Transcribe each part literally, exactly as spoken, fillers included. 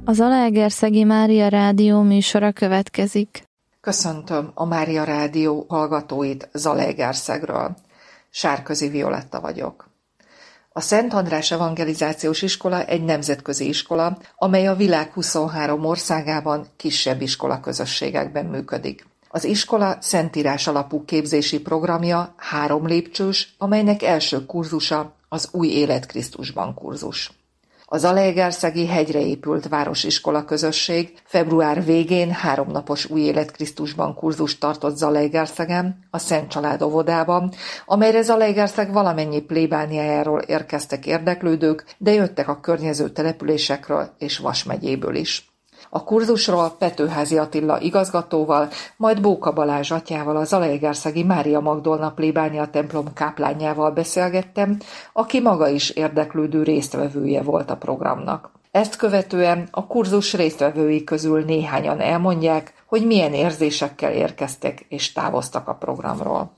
A Zalaegerszegi Mária Rádió műsora következik. Köszöntöm a Mária Rádió hallgatóit Zalaegerszegről. Sárközi Violetta vagyok. A Szent András Evangelizációs Iskola egy nemzetközi iskola, amely a világ huszonhárom országában kisebb iskolaközösségekben működik. Az iskola szentírás alapú képzési programja három lépcsős, amelynek első kurzusa az Új Élet Krisztusban kurzus. A Zalaegerszegi hegyre épült városiskola közösség február végén háromnapos Új Élet Krisztusban kurzust tartott Zalaegerszegen, a Szent Család óvodában, amelyre Zalaegerszeg valamennyi plébániájáról érkeztek érdeklődők, de jöttek a környező településekről és Vas megyéből is. A kurzusról Petőházy Attila igazgatóval, majd Bóka Balázs atyával, a Zalaegerszegi Mária Magdolna plébánia templom káplánjával beszélgettem, aki maga is érdeklődő résztvevője volt a programnak. Ezt követően a kurzus résztvevői közül néhányan elmondják, hogy milyen érzésekkel érkeztek és távoztak a programról.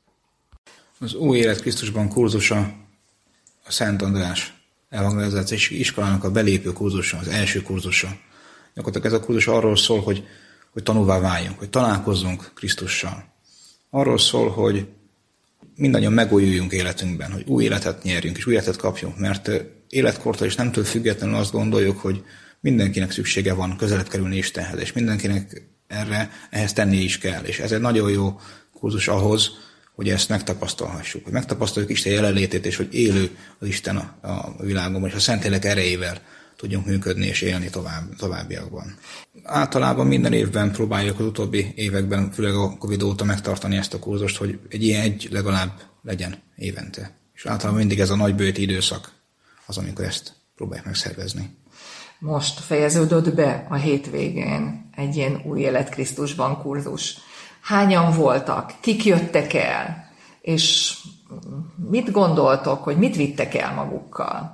Az Új Élet Krisztusban kurzusa a Szent András Evangelizációs Iskolának a belépő kurzusa, az első kurzusa. Gyakorlatilag ez a kurzus arról szól, hogy, hogy tanúvá váljunk, hogy találkozzunk Krisztussal. Arról szól, hogy mindannyian megújuljunk életünkben, hogy új életet nyerjünk és új életet kapjunk, mert életkortól és nemtől függetlenül azt gondoljuk, hogy mindenkinek szüksége van közelebb kerülni Istenhez, és mindenkinek erre, ehhez tenni is kell. És ez egy nagyon jó kurzus ahhoz, hogy ezt megtapasztalhassuk, hogy megtapasztaljuk Isten jelenlétét, és hogy élő az Isten a, a világban, és a Szentlélek erejével tudjunk működni és élni tovább, továbbiakban. Általában minden évben próbáljuk az utóbbi években, főleg a Covid óta megtartani ezt a kurzust, hogy egy ilyen egy legalább legyen évente. És általában mindig ez a nagybőti időszak az, amikor ezt próbáljuk megszervezni. Most fejeződött be a hétvégén egy ilyen Új Élet Krisztusban kurzus. Hányan voltak? Kik jöttek el? És mit gondoltok, hogy mit vittek el magukkal?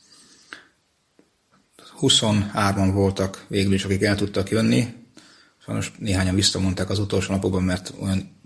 huszonhárman voltak végül is, akik el tudtak jönni. Sajnos néhányan visszamondták az utolsó napokban, mert olyan,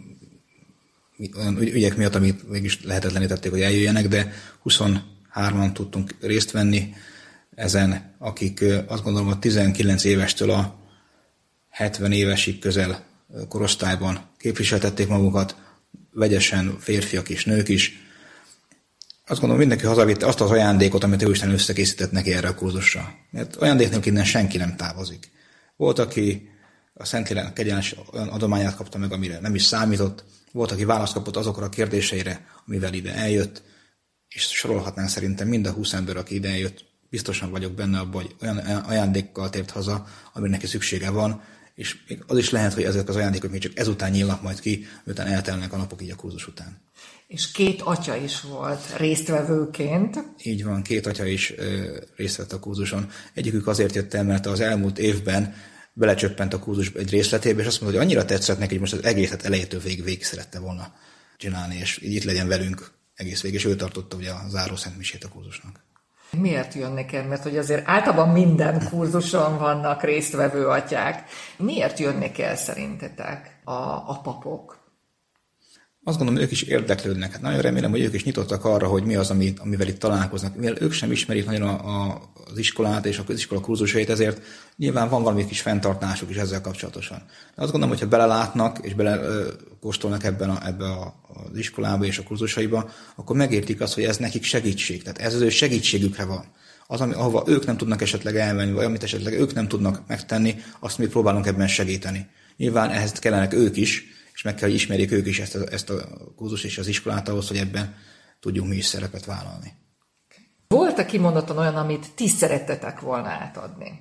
olyan ügyek miatt, amit mégis lehetetlenítették, hogy eljöjjenek, de huszonhárman tudtunk részt venni ezen, akik azt gondolom a tizenkilenc évestől a hetven évesig közel korosztályban képviseltették magukat, vegyesen férfiak és nők is. Azt gondolom, mindenki hazavitte azt az ajándékot, amit Jóisten összekészített neki erre a kurzusra. Mert ajándék nélkül innen senki nem távozik. Volt, aki a Szentlélek kegyelmes olyan adományát kapta meg, amire nem is számított. Volt, aki választ kapott azokra a kérdéseire, amivel ide eljött. És sorolhatnánk szerintem mind a húsz ember, aki ide eljött. Biztosan vagyok benne abban, hogy olyan ajándékkal tért haza, amire neki szüksége van. És még az is lehet, hogy ezek az ajándékok még csak ezután nyílnak majd ki, miután eltelnek a napok így a kurzus után. És két atya is volt résztvevőként. Így van, két atya is ö, részt vett a kurzuson. Egyikük azért jött el, mert az elmúlt évben belecsöppent a kurzus egy részletébe, és azt mondta, hogy annyira tetszett neki, hogy most az egészet elejétől végig, végig szerette volna csinálni, és így itt legyen velünk egész végig, és ő tartotta ugye a záró szentmisét a kurzusnak. Miért jönnek el? Mert hogy azért általában minden kurzuson vannak résztvevő atyák. Miért jönnek el szerintetek a, a papok? Azt gondolom, hogy ők is érdeklődnek. Hát nagyon remélem, hogy ők is nyitottak arra, hogy mi az, amit, amivel itt találkoznak. Mivel ők sem ismerik nagyon a, a, az iskolát és az iskola kurzusait, ezért nyilván van valami kis fenntartásuk is ezzel kapcsolatosan. De azt gondolom, hogyha belelátnak és belekóstolnak ebben a, ebbe a, az iskolába és a kurzusaiba, akkor megértik azt, hogy ez nekik segítség. Tehát ez az ő segítségükre van. Az, ami, ahova ők nem tudnak esetleg elmenni, vagy amit esetleg ők nem tudnak megtenni, azt mi próbálunk ebben segíteni. Nyilván ehhez kellenek ők is, és meg kell, hogy ismerjék ők is ezt a, ezt a kurzust és az iskolát ahhoz, hogy ebben tudjunk mi is szerepet vállalni. Volt-e kimondottan olyan, amit ti szerettetek volna átadni?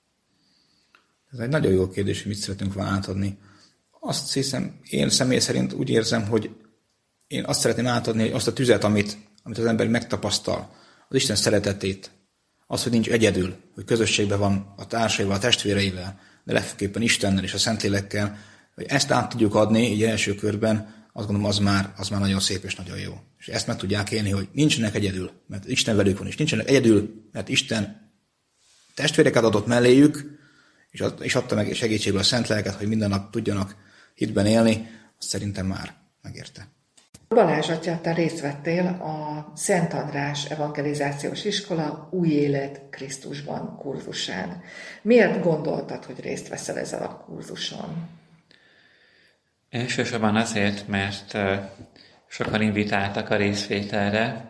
Ez egy nagyon jó kérdés, hogy mit szeretünk volna átadni. Azt hiszem, én személy szerint úgy érzem, hogy én azt szeretném átadni, hogy azt a tüzet, amit, amit az ember megtapasztal, az Isten szeretetét, az, hogy nincs egyedül, hogy közösségben van a társaival, a testvéreivel, de legfőképpen Istennel és a Szentlélekkel, hogy ezt át tudjuk adni így első körben, azt gondolom, az már, az már nagyon szép és nagyon jó. És ezt meg tudják élni, hogy nincsenek egyedül, mert Isten velük van, és nincsenek egyedül, mert Isten testvéreket adott melléjük, és, ad, és adta meg segítségül a Szent Lelket, hogy minden nap tudjanak hitben élni, azt szerintem már megérte. Balázs atya, te részt vettél a Szent András Evangelizációs Iskola Új Élet Krisztusban kurzusán. Miért gondoltad, hogy részt veszel ezen a kurzuson? Elsősorban azért, mert sokan invitáltak a részvételre.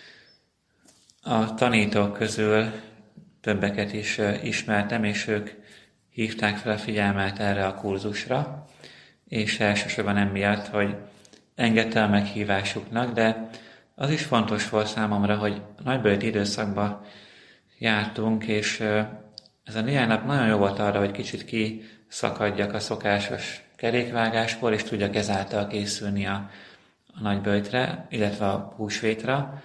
A tanítók közül többeket is ismertem, és ők hívták fel a figyelmet erre a kurzusra, és elsősorban emiatt, hogy engedte a meghívásuknak, de az is fontos volt számomra, hogy nagybölti időszakban jártunk, és ez a néhány nap nagyon jó volt arra, hogy kicsit kiszakadjak a szokásos kerékvágásból, és tudjak ezáltal készülni a, a nagyböltre, illetve a húsvétra.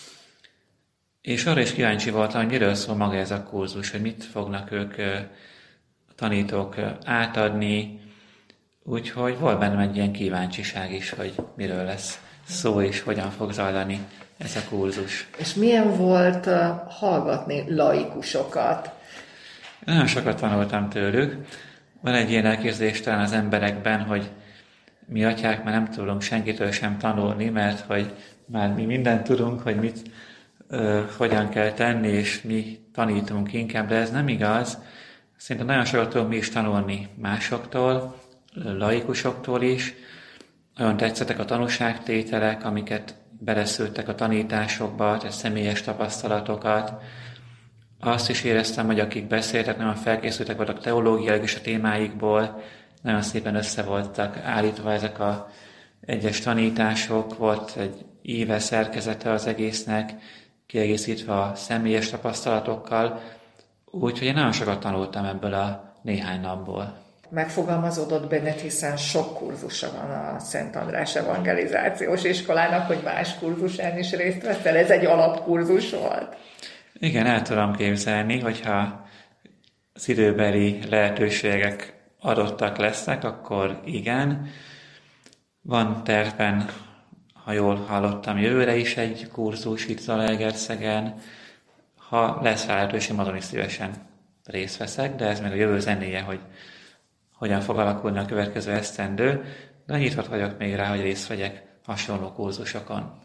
És arra is kíváncsi voltam, hogy miről szól maga ez a kurzus, hogy mit fognak ők a tanítók átadni, úgyhogy volt bennem egy ilyen kíváncsiság is, hogy miről lesz szó és hogyan fog zajlani ez a kurzus. És milyen volt uh, hallgatni laikusokat? Nagyon sokat tanultam tőlük. Van egy ilyen elképzelés talán az emberekben, hogy mi atyák már nem tudunk senkitől sem tanulni, mert hogy már mi mindent tudunk, hogy mit, uh, hogyan kell tenni, és mi tanítunk inkább, de ez nem igaz. Szerintem nagyon sokat tudunk mi is tanulni másoktól, laikusoktól is. Nagyon tetszettek a tanúságtételek, amiket beleszültek a tanításokba, tehát személyes tapasztalatokat. Azt is éreztem, hogy akik beszéltek, nagyon felkészültek voltak teológiailag is a témáikból, nagyon szépen össze voltak állítva ezek az egyes tanítások, volt egy íve szerkezete az egésznek, kiegészítve a személyes tapasztalatokkal, úgyhogy én nagyon sokat tanultam ebből a néhány napból. Megfogalmazódott benned, hiszen sok kurzusa van a Szent András Evangelizációs Iskolának, hogy más kurzusán is részt veszel. Ez egy alapkurzus volt. Igen, el tudom képzelni, hogyha az időbeli lehetőségek adottak lesznek, akkor igen. Van tervben, ha jól hallottam, jövőre is egy kurzus itt Zalaegerszegen. Ha lesz lehetőség, azon is szívesen részt veszek, de ez meg a jövő zenéje, hogy hogyan fog alakulni a következő esztendő, de nyitott vagyok még rá, hogy részt vegyek hasonló kurzusokon.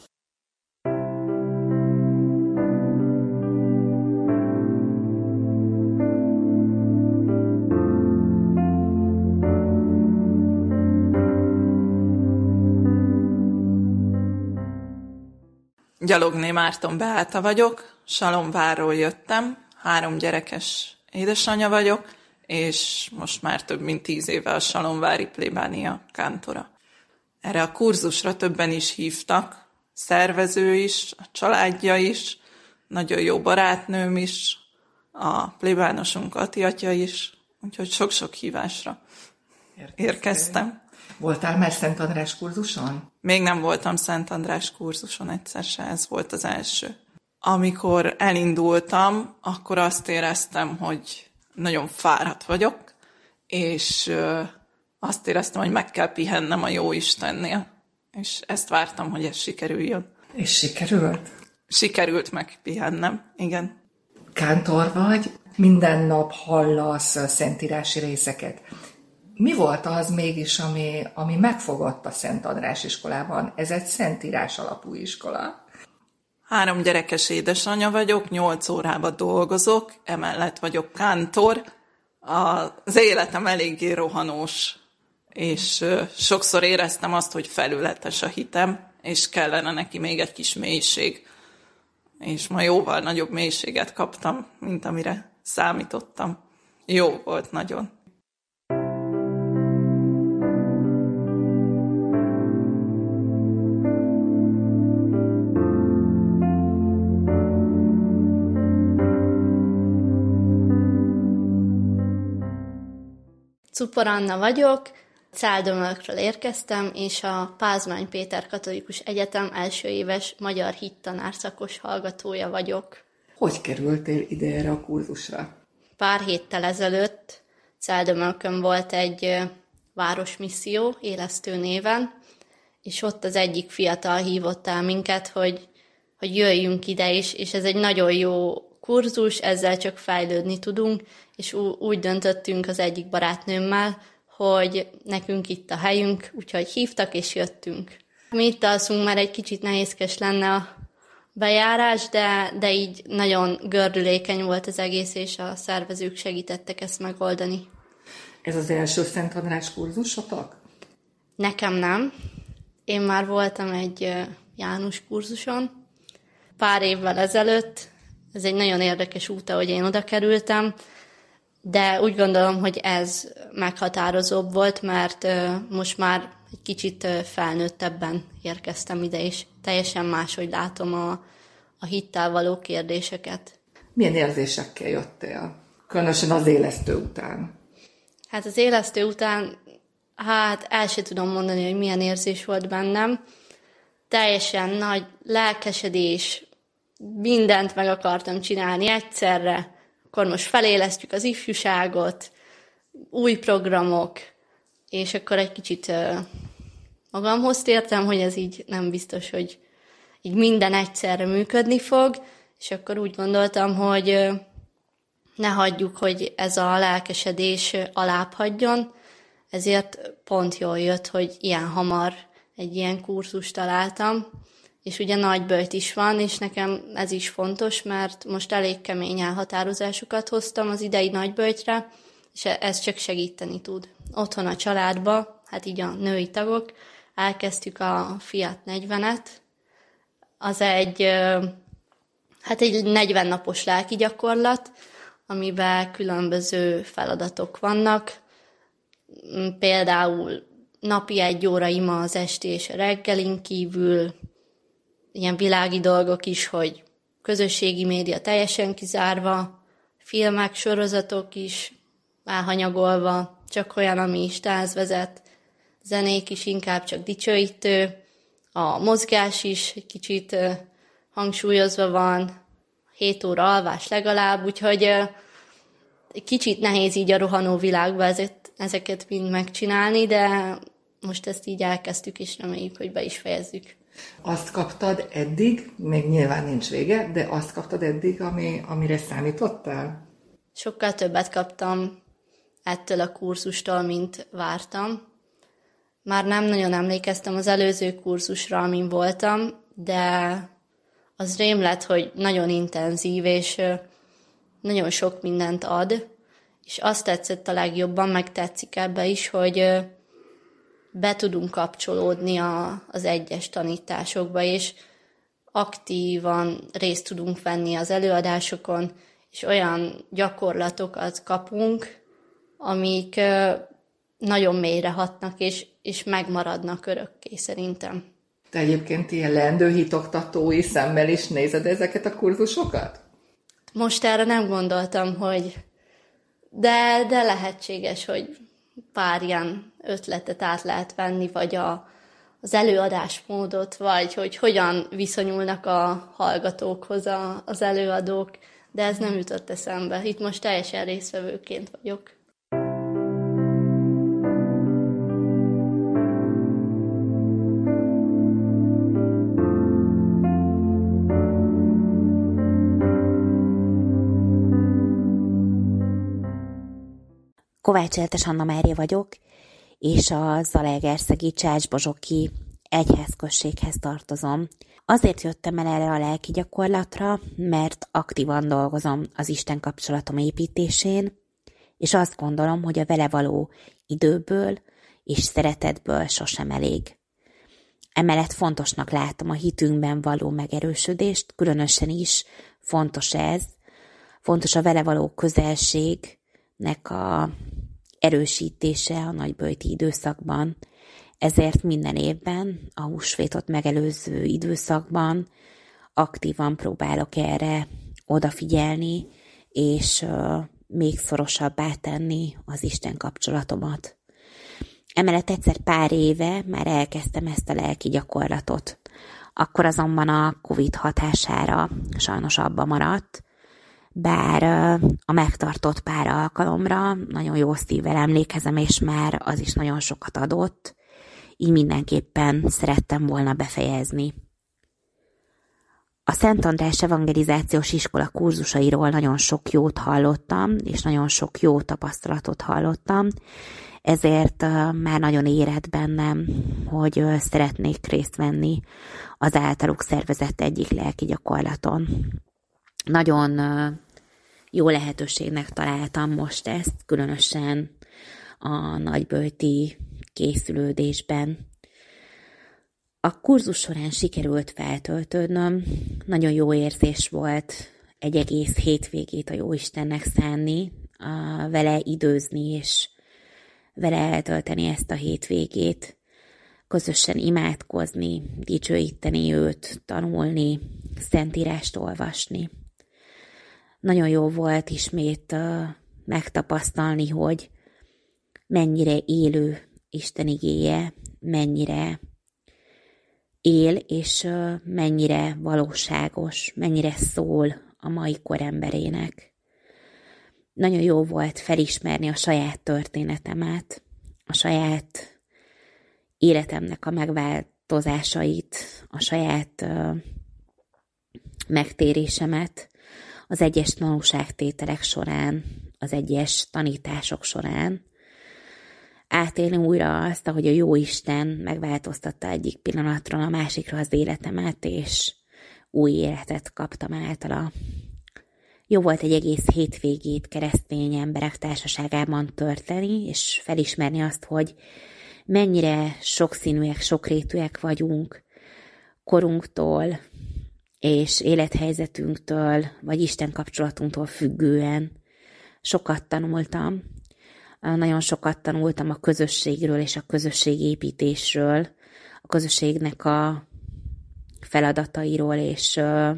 Gyalogné Márton Beáta vagyok, Salonvárról jöttem, három gyerekes édesanyja vagyok, és most már több mint tíz éve a salonvári plébánia kántora. Erre a kurzusra többen is hívtak, szervező is, a családja is, nagyon jó barátnőm is, a plébánosunk Ati atya is, úgyhogy sok-sok hívásra érkeztem. Voltál már Szent András kurzuson? Még nem voltam Szent András kurzuson egyszer se, ez volt az első. Amikor elindultam, akkor azt éreztem, hogy nagyon fáradt vagyok, és azt éreztem, hogy meg kell pihennem a Jóistennél. És ezt vártam, hogy ez sikerüljön. És sikerült? Sikerült megpihennem, igen. Kántor vagy, minden nap hallasz szentírási részeket. Mi volt az mégis, ami, ami megfogott a Szent András iskolában? Ez egy szentírás alapú iskola. Három gyerekes édesanyja vagyok, nyolc órában dolgozok, emellett vagyok kántor. Az életem eléggé rohanós, és sokszor éreztem azt, hogy felületes a hitem, és kellene neki még egy kis mélység. És ma jóval nagyobb mélységet kaptam, mint amire számítottam. Jó volt nagyon. Czupor Anna vagyok, Celldömölkről érkeztem, és a Pázmány Péter Katolikus Egyetem első éves magyar hittanárszakos hallgatója vagyok. Hogy kerültél ide erre a kurzusra? Pár héttel ezelőtt Celldömölkön volt egy városmisszió, Élesztő néven, és ott az egyik fiatal hívott el minket, hogy, hogy jöjjünk ide is, és ez egy nagyon jó kurzus, ezzel csak fejlődni tudunk, és úgy döntöttünk az egyik barátnőmmel, hogy nekünk itt a helyünk, úgyhogy hívtak és jöttünk. Mi itt alszunk, már egy kicsit nehézkes lenne a bejárás, de, de így nagyon gördülékeny volt az egész, és a szervezők segítettek ezt megoldani. Ez az első Szent András kurzusotok? Nekem nem. Én már voltam egy János kurzuson pár évvel ezelőtt. Ez egy nagyon érdekes út, ahogy én oda kerültem, de úgy gondolom, hogy ez meghatározóbb volt, mert most már egy kicsit felnőttebben érkeztem ide, és teljesen máshogy látom a, a hittel való kérdéseket. Milyen érzésekkel jöttél? Különösen az élesztő után. Hát az élesztő után, hát el sem tudom mondani, hogy milyen érzés volt bennem. Teljesen nagy lelkesedés, mindent meg akartam csinálni egyszerre. Akkor most felélesztjük az ifjúságot, új programok, és akkor egy kicsit uh, magamhoz tértem, hogy ez így nem biztos, hogy így minden egyszerre működni fog, és akkor úgy gondoltam, hogy uh, ne hagyjuk, hogy ez a lelkesedés alább hagyjon, ezért pont jól jött, hogy ilyen hamar egy ilyen kurzust találtam, és ugye Nagyböjt is van, és nekem ez is fontos, mert most elég kemény elhatározásokat hoztam az idei Nagyböjtre, és ez csak segíteni tud. Otthon a családba, hát így a női tagok, elkezdtük a Fiat negyvenet, az egy, hát egy negyven napos lelki gyakorlat, amiben különböző feladatok vannak, például napi egy óra ima az esti és a reggelin kívül, ilyen világi dolgok is, hogy közösségi média teljesen kizárva, filmek, sorozatok is elhanyagolva, csak olyan, ami Istenhez vezet, zenék is inkább csak dicsőítő, a mozgás is egy kicsit hangsúlyozva van, hét óra alvás legalább, úgyhogy egy kicsit nehéz így a rohanó világban ezeket, ezeket mind megcsinálni, de most ezt így elkezdtük, és reméljük, hogy be is fejezzük. Azt kaptad eddig, még nyilván nincs vége, de azt kaptad eddig, ami, amire számítottál? Sokkal többet kaptam ettől a kurzustól, mint vártam. Már nem nagyon emlékeztem az előző kurzusra, amin voltam, de az rém lett, hogy nagyon intenzív, és nagyon sok mindent ad, és azt tetszett a legjobban, meg tetszik ebbe is, hogy be tudunk kapcsolódni a, az egyes tanításokba, és aktívan részt tudunk venni az előadásokon, és olyan gyakorlatokat kapunk, amik nagyon mélyre hatnak, és, és megmaradnak örökké szerintem. Te egyébként ilyen leendő hitoktatói szemmel is nézed ezeket a kurzusokat? Most erre nem gondoltam, hogy de, de lehetséges, hogy pár ilyen ötletet át lehet venni, vagy a, az előadásmódot, vagy hogy hogyan viszonyulnak a hallgatókhoz a, az előadók, de ez nem jutott eszembe. Itt most teljesen résztvevőként vagyok. Kovács Eltes Anna Mária vagyok, és a Zalaegerszegi Csácsbozsoki egyházközséghez tartozom. Azért jöttem el erre a lelki gyakorlatra, mert aktívan dolgozom az Isten kapcsolatom építésén, és azt gondolom, hogy a vele való időből és szeretetből sosem elég. Emellett fontosnak látom a hitünkben való megerősödést, különösen is fontos ez, fontos a vele való közelségnek a erősítése a nagyböjti időszakban, ezért minden évben, a húsvétot megelőző időszakban aktívan próbálok erre odafigyelni, és uh, még szorosabbá tenni az Isten kapcsolatomat. Emellett egyszer pár éve már elkezdtem ezt a lelki gyakorlatot. Akkor azonban a Covid hatására sajnos abba maradt, bár a megtartott pár alkalomra nagyon jó szívvel emlékezem, és már az is nagyon sokat adott, így mindenképpen szerettem volna befejezni. A Szent András Evangelizációs Iskola kurzusairól nagyon sok jót hallottam, és nagyon sok jó tapasztalatot hallottam, ezért már nagyon érett bennem, hogy szeretnék részt venni az általuk szervezett egyik lelki gyakorlaton. Nagyon jó lehetőségnek találtam most ezt, különösen a nagyböjti készülődésben. A kurzus során sikerült feltöltődnöm, nagyon jó érzés volt egy egész hétvégét a Jóistennek szánni, a, vele időzni és vele eltölteni ezt a hétvégét, közösen imádkozni, dicsőíteni őt, tanulni, szentírást olvasni. Nagyon jó volt ismét uh, megtapasztalni, hogy mennyire élő Isten igéje, mennyire él, és uh, mennyire valóságos, mennyire szól a mai kor emberének. Nagyon jó volt felismerni a saját történetemet, a saját életemnek a megváltozásait, a saját uh, megtérésemet az egyes tanúságtételek során, az egyes tanítások során. Átélni újra azt, ahogy a Jóisten megváltoztatta egyik pillanatról a másikra az életemet, és új életet kaptam általa. Jó volt egy egész hétvégét keresztény emberek társaságában tölteni, és felismerni azt, hogy mennyire sokszínűek, sokrétűek vagyunk korunktól, és élethelyzetünktől, vagy Isten kapcsolatunktól függően. Sokat tanultam, nagyon sokat tanultam a közösségről és a közösségépítésről, a közösségnek a feladatairól és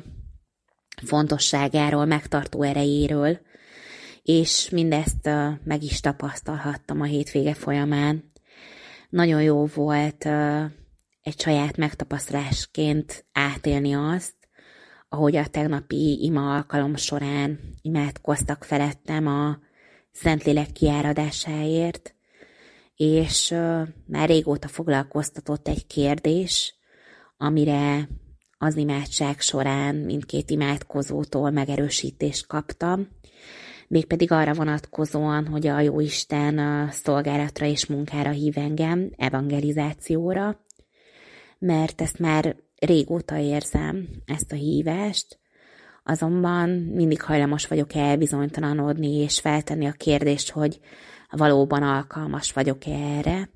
fontosságáról, megtartó erejéről, és mindezt meg is tapasztalhattam a hétvége folyamán. Nagyon jó volt egy saját megtapasztalásként átélni azt, ahogy a tegnapi ima alkalom során imádkoztak felettem a Szentlélek kiáradásáért, és már régóta foglalkoztatott egy kérdés, amire az imádság során mindkét imádkozótól megerősítést kaptam, mégpedig arra vonatkozóan, hogy a Jóisten a szolgálatra és munkára hív engem, evangelizációra, mert ezt már régóta érzem, ezt a hívást, azonban mindig hajlamos vagyok elbizonytalanodni és feltenni a kérdést, hogy valóban alkalmas vagyok-e erre,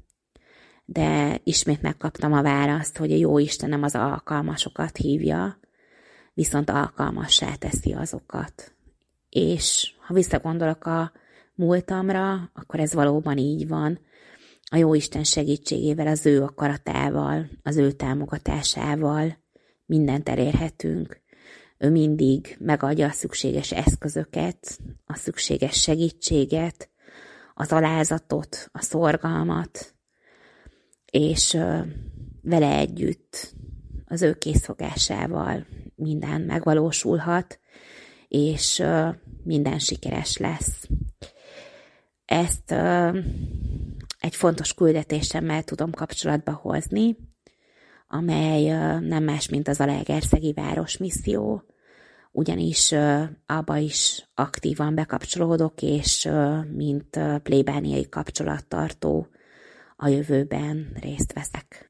de ismét megkaptam a választ, hogy a Jóisten nem az alkalmasokat hívja, viszont alkalmassá teszi azokat. És ha visszagondolok a múltamra, akkor ez valóban így van. A Jóisten segítségével, az ő akaratával, az ő támogatásával mindent elérhetünk. Ő mindig megadja a szükséges eszközöket, a szükséges segítséget, az alázatot, a szorgalmat, és vele együtt az ő készfogásával minden megvalósulhat, és minden sikeres lesz. Ezt egy fontos küldetésemmel tudom kapcsolatba hozni, amely nem más, mint az Zalaegerszegi Városmisszió, ugyanis abba is aktívan bekapcsolódok, és mint plébániai kapcsolattartó a jövőben részt veszek.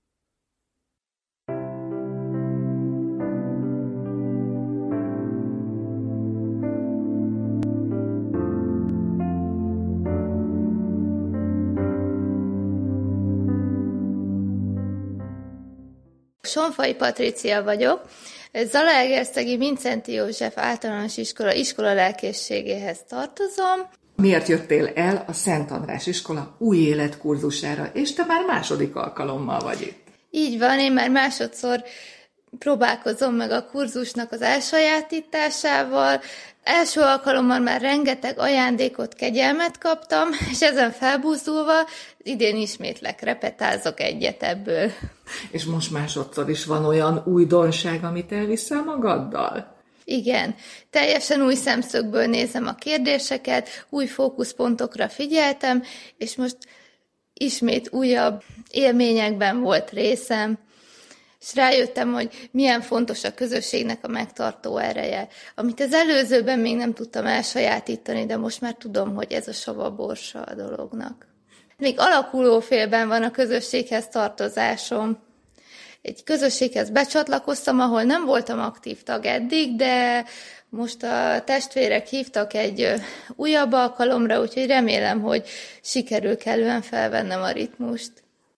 Sonfai Patricia vagyok. Zalaegerszegi Vincenti József Általános Iskola iskola lelkészségéhez tartozom. Miért jöttél el a Szent András Iskola új élet kurzusára, és te már második alkalommal vagy itt? Így van, én már másodszor próbálkozom meg a kurzusnak az elsajátításával. Első alkalommal már rengeteg ajándékot, kegyelmet kaptam, és ezen felbúzdulva idén ismétlek, repetázok egyet ebből. És most másodszor is van olyan újdonság, amit elviszel magaddal? Igen, teljesen új szemszögből nézem a kérdéseket, új fókuszpontokra figyeltem, és most ismét újabb élményekben volt részem. és rájöttem, hogy milyen fontos a közösségnek a megtartó ereje, amit az előzőben még nem tudtam elsajátítani, de most már tudom, hogy ez a savaborsa a dolognak. Még alakuló félben van a közösséghez tartozásom. Egy közösséghez becsatlakoztam, ahol nem voltam aktív tag eddig, de most a testvérek hívtak egy újabb alkalomra, úgyhogy remélem, hogy sikerül kellően felvennem a ritmust.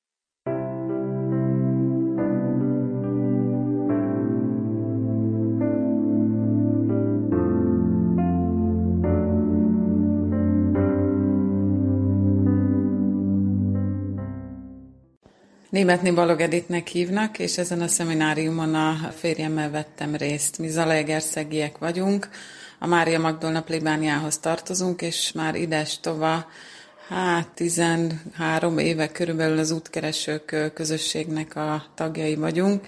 Németné Balog Editnek hívnak, és ezen a szemináriumon a férjemmel vettem részt. Mi zalaegerszegiek vagyunk, a Mária Magdolna plébániához tartozunk, és már idestova, hát tizenhárom éve körülbelül az útkeresők közösségnek a tagjai vagyunk.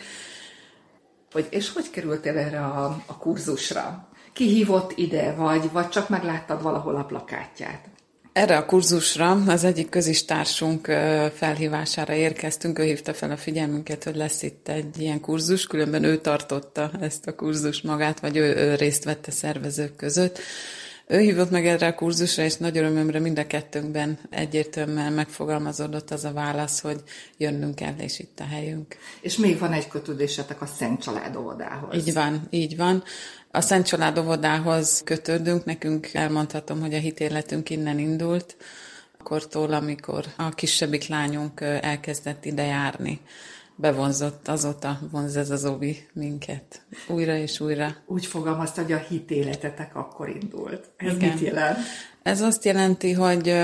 Hogy, és hogy kerültél erre a, a kurzusra? Ki hívott ide, vagy, vagy csak megláttad valahol a plakátját? Erre a kurzusra az egyik közistársunk felhívására érkeztünk, ő hívta fel a figyelmünket, hogy lesz itt egy ilyen kurzus, különben ő tartotta ezt a kurzus magát, vagy ő, ő részt vette szervezők között. Ő hívott meg erre a kurzusra, és nagy örömömre mind a kettőnkben egyértelműen megfogalmazódott az a válasz, hogy jönnünk kell, és itt a helyünk. És még van egy kötődésetek a Szent Család óvodához. Így van, így van. A Szent Család óvodához kötődünk, nekünk elmondhatom, hogy a hitéletünk innen indult, akkortól, amikor a kisebbik lányunk elkezdett ide járni. Bevonzott, azóta vonz ez az óvi minket. Újra és újra. Úgy fogalmazta, hogy a hitéletetek akkor indult. Ez Igen. mit jelent? Ez azt jelenti, hogy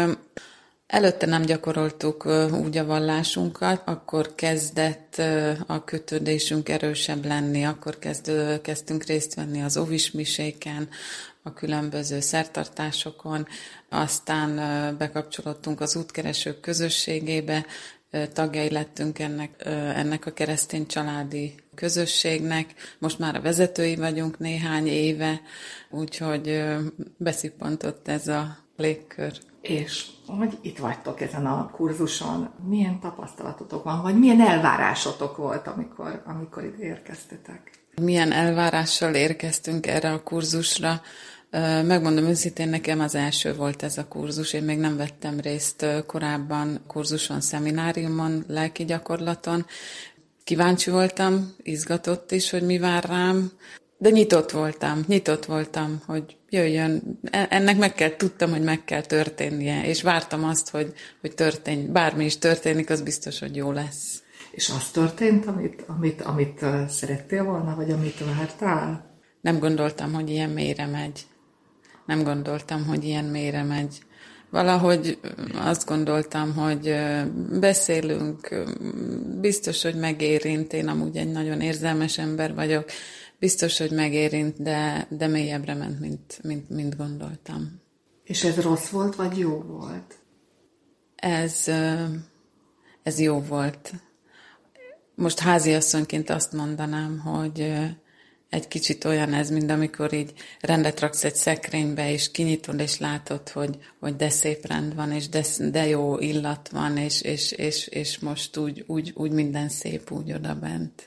előtte nem gyakoroltuk úgy a vallásunkat, akkor kezdett a kötődésünk erősebb lenni, akkor kezd, kezdtünk részt venni az óvismiséken, a különböző szertartásokon, aztán bekapcsolódtunk az útkeresők közösségébe, tagjai lettünk ennek, ennek a keresztény családi közösségnek, most már a vezetői vagyunk néhány éve, úgyhogy beszippantott ez a légkör. És hogy itt vagytok ezen a kurzuson, milyen tapasztalatotok van, vagy milyen elvárásotok volt, amikor, amikor ide érkeztetek? Milyen elvárással érkeztünk erre a kurzusra? Megmondom őszintén, nekem az első volt ez a kurzus, én még nem vettem részt korábban kurzuson, szemináriumon, lelki gyakorlaton. Kíváncsi voltam, izgatott is, hogy mi vár rám, de nyitott voltam, nyitott voltam, hogy jöjjön, ennek meg kell, tudtam, hogy meg kell történnie, és vártam azt, hogy, hogy történj, bármi is történik, az biztos, hogy jó lesz. És az történt, amit, amit, amit szerettél volna, vagy amit vártál? Nem gondoltam, hogy ilyen mélyre megy. Nem gondoltam, hogy ilyen mélyre megy. Valahogy azt gondoltam, hogy beszélünk, biztos, hogy megérint, én amúgy egy nagyon érzelmes ember vagyok, biztos, hogy megérint, de, de mélyebbre ment, mint, mint, mint gondoltam. És ez rossz volt, vagy jó volt? Ez, ez jó volt. Most háziasszonyként azt mondanám, hogy egy kicsit olyan ez, mint amikor így rendet raksz egy szekrénybe, és kinyitod, és látod, hogy, hogy de szép rend van, és de, de jó illat van, és, és, és, és most úgy, úgy, úgy minden szép úgy odabent.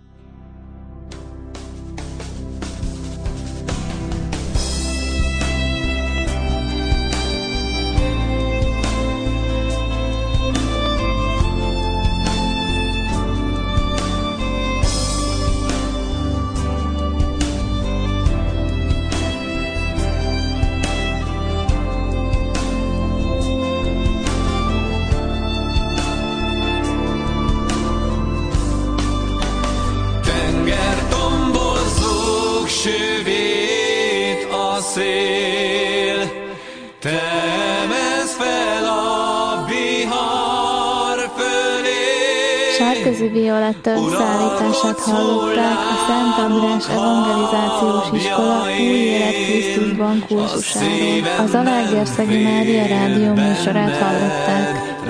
Sárközi Violetta összeállítását hallották a Szent András Evangelizációs Iskola Új Élet Krisztusban kurzusáról. A Zalaegerszegi Mária Rádió műsorát hallották.